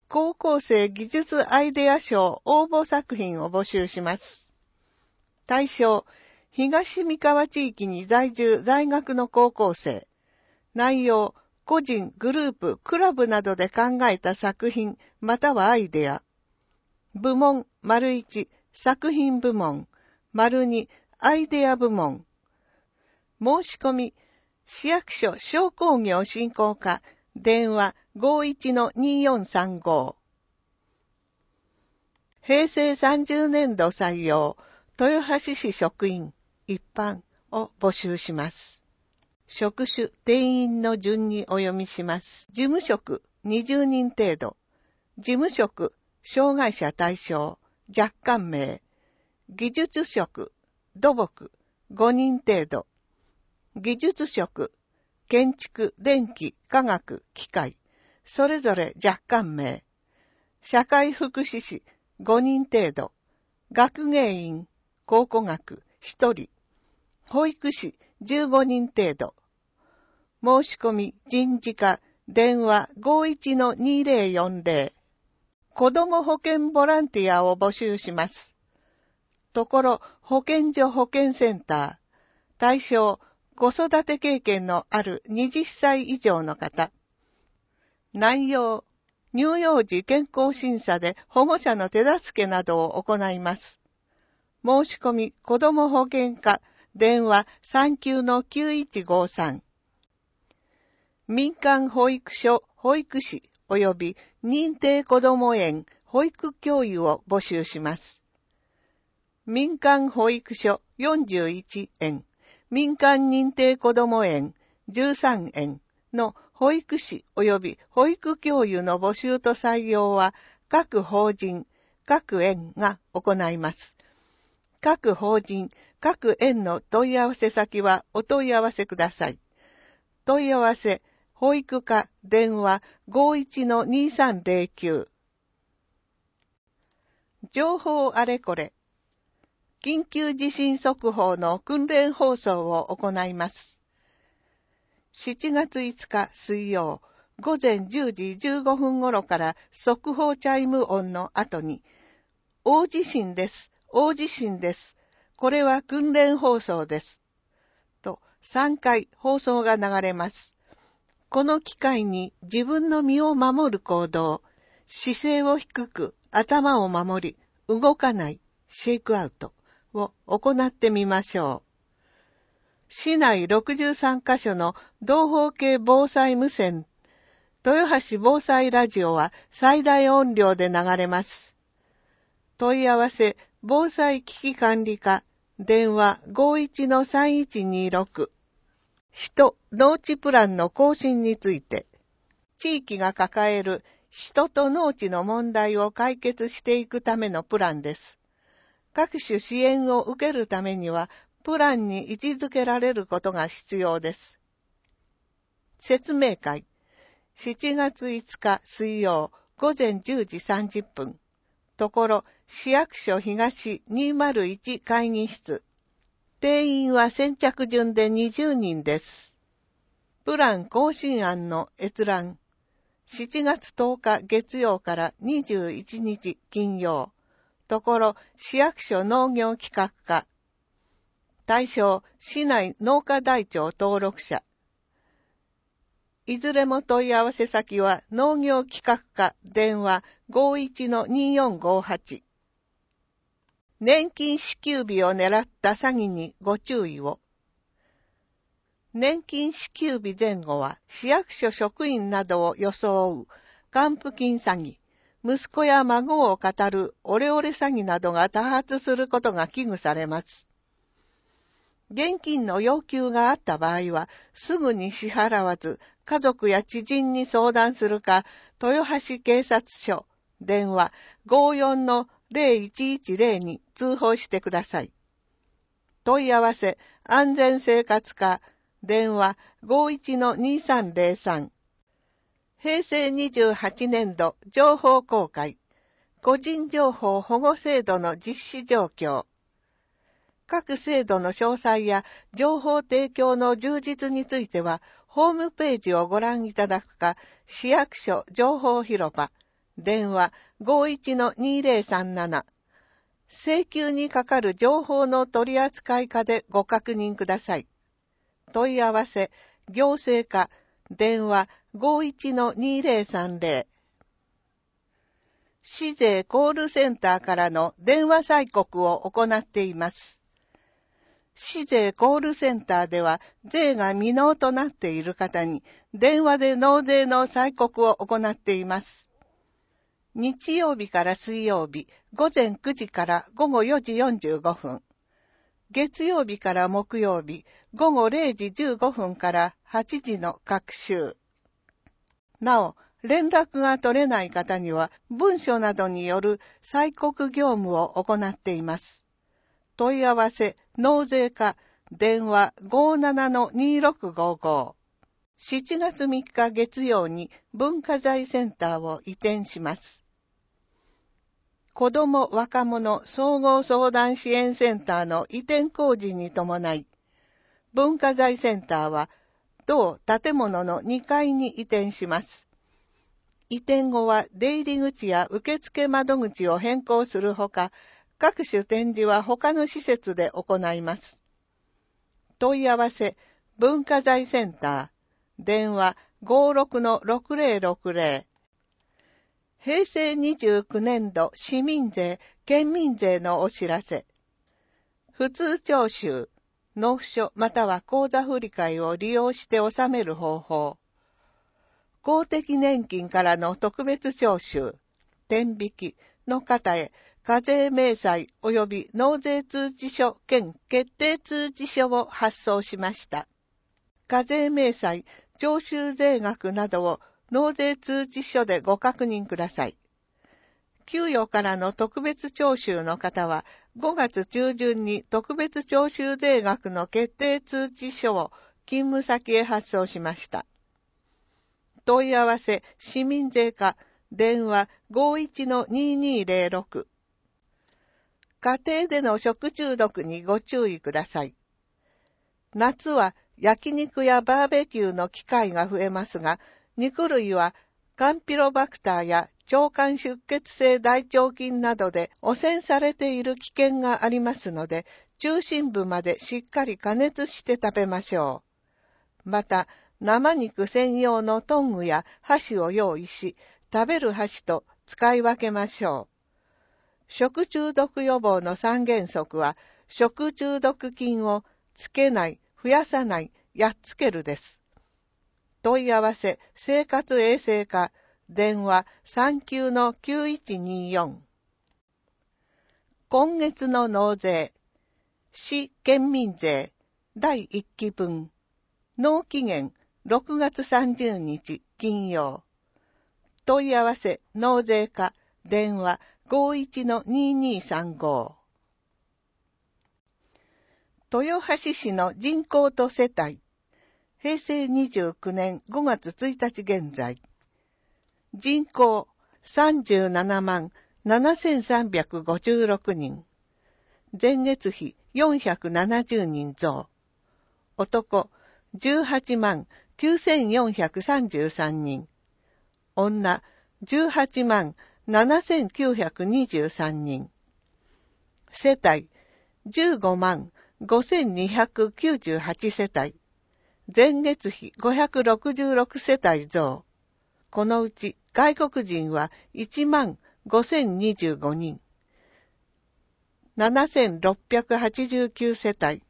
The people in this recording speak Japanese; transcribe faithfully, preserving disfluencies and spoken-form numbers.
高校生技術アイデア賞応募作品を募集します。対象、東三河地域に在住在学の高校生。内容、個人、グループ、クラブなどで考えた作品、またはアイデア。部門、丸いち、作品部門、丸に、アイデア部門。申し込み、市役所商工業振興課、電話 ごーいちのにーよんさんご。平成さんじゅうねんど採用、豊橋市職員、一般を募集します。職種、定員の順にお読みします。事務職、にじゅうにん程度。事務職、障害者対象、若干名。技術職、土木、ごにん程度。技術職、建築、電気、化学、機械。それぞれ若干名。社会福祉士、ごにん程度。学芸員、考古学、ひとり。保育士、じゅうごにん程度。申し込み、人事課、電話 ごーいちのにーぜろよんぜろ。子ども保健ボランティアを募集します。ところ、保健所保健センター。対象、子育て経験のあるはたち以上の方。内容、乳幼児健康審査で保護者の手助けなどを行います。申し込み、子ども保健課、電話 さんきゅうのきゅういちごさん。民間保育所、保育士及び認定こども園、保育教諭を募集します。民間保育所よんじゅういちえん、民間認定こども園じゅうさんえんの保育士及び保育教諭の募集と採用は各法人、各園が行います。各法人、各園の問い合わせ先はお問い合わせください。問い合わせ、保育課電話 ごーいちのにーさんぜろきゅう。情報あれこれ。緊急地震速報の訓練放送を行います。しちがついつか水曜、午前じゅうじじゅうごふん頃から速報チャイム音の後に、大地震です、大地震です。これは訓練放送です。とさんかい放送が流れます。この機会に自分の身を守る行動、姿勢を低く頭を守り、動かない、シェイクアウトを行ってみましょう。市内ろくじゅうさんカ所の同方形防災無線、豊橋防災ラジオは最大音量で流れます。問い合わせ、防災危機管理課、電話 ごーいちのさんいちにーろく。市と農地プランの更新について、地域が抱える人と農地の問題を解決していくためのプランです。各種支援を受けるためには、プランに位置づけられることが必要です。説明会、しちがついつか水曜、午前じゅうじさんじゅっぷん。ところ、市役所東にーまるいち会議室。定員は先着順でにじゅうにんです。プラン更新案の閲覧。しちがつとおか月曜からにじゅういちにち金曜。ところ、市役所農業企画課。対象、市内農家台帳登録者。いずれも問い合わせ先は農業企画課電話 ごーいちのにーよんごはち。年金支給日を狙った詐欺にご注意を。年金支給日前後は市役所職員などを装う還付金詐欺、息子や孫を語るオレオレ詐欺などが多発することが危惧されます。現金の要求があった場合はすぐに支払わず家族や知人に相談するか、豊橋警察署電話 ごーよんのぜろいちいちぜろに通報してください。問い合わせ安全生活課電話 ごーいちのにーさんぜろさん。平成にじゅうはちねんど情報公開個人情報保護制度の実施状況。各制度の詳細や情報提供の充実についてはホームページをご覧いただくか、市役所情報広場電話 ごいちのにぜろさんなな。請求にかかる情報の取扱い課でご確認ください。問い合わせ、行政課、電話 ごいちのにぜろさんぜろ。市税コールセンターからの電話催告を行っています。市税コールセンターでは税が未納となっている方に電話で納税の催告を行っています。日曜日から水曜日、ごぜんくじからごごよじよんじゅうごふん。月曜日から木曜日、ごごれいじじゅうごふんからはちじの各週。なお、連絡が取れない方には文書などによる催告業務を行っています。問い合わせ、納税課、電話 ごーななのにーろくごーごー。しちがつみっか月曜に文化財センターを移転します。子ども若者総合相談支援センターの移転工事に伴い、文化財センターは同建物のにかいに移転します。移転後は出入り口や受付窓口を変更するほか、各種展示は他の施設で行います。問い合わせ、文化財センター、電話 ごーろくのろくぜろろくぜろ。へいせいにじゅうきゅうねんど市民税、県民税のお知らせ。普通徴収、納付書または口座振替を利用して納める方法。公的年金からの特別徴収、天引きの方へ、課税明細及び納税通知書兼決定通知書を発送しました。課税明細、徴収税額などを納税通知書でご確認ください。給与からの特別徴収の方は、ごがつちゅうじゅんに特別徴収税額の決定通知書を勤務先へ発送しました。問い合わせ、市民税課、電話 ごーいちのにーにーぜろろく。家庭での食中毒にご注意ください。夏は焼肉やバーベキューの機会が増えますが、肉類はカンピロバクターや腸管出血性大腸菌などで汚染されている危険がありますので、中心部までしっかり加熱して食べましょう。また、生肉専用のトングや箸を用意し、食べる箸と使い分けましょう。食中毒予防の三原則は、食中毒菌をつけない、増やさない、やっつけるです。問い合わせ、生活衛生課、電話 さんきゅうのきゅういちにーよん。今月の納税、市県民税、だいいっき分、納期限ろくがつさんじゅうにち金曜。問い合わせ、納税課、電話 ごーいちのにーにーさんご。豊橋市の人口と世帯、へいせいにじゅうきゅうねんごがつついたち現在、人口さんじゅうななまんななせんさんびゃくごじゅうろくにん、前月比よんひゃくななじゅうにん増、男じゅうはちまんきゅうせんよんひゃくさんじゅうさんにん、女じゅうはちまんななせんきゅうひゃくにじゅうさんにん、世帯じゅうごまんごせんにひゃくきゅうじゅうはちせたい、前月比ごひゃくろくじゅうろくせたい増。このうち外国人はいちまんごせんにじゅうごにん、ななせんろっぴゃくはちじゅうきゅうせたい、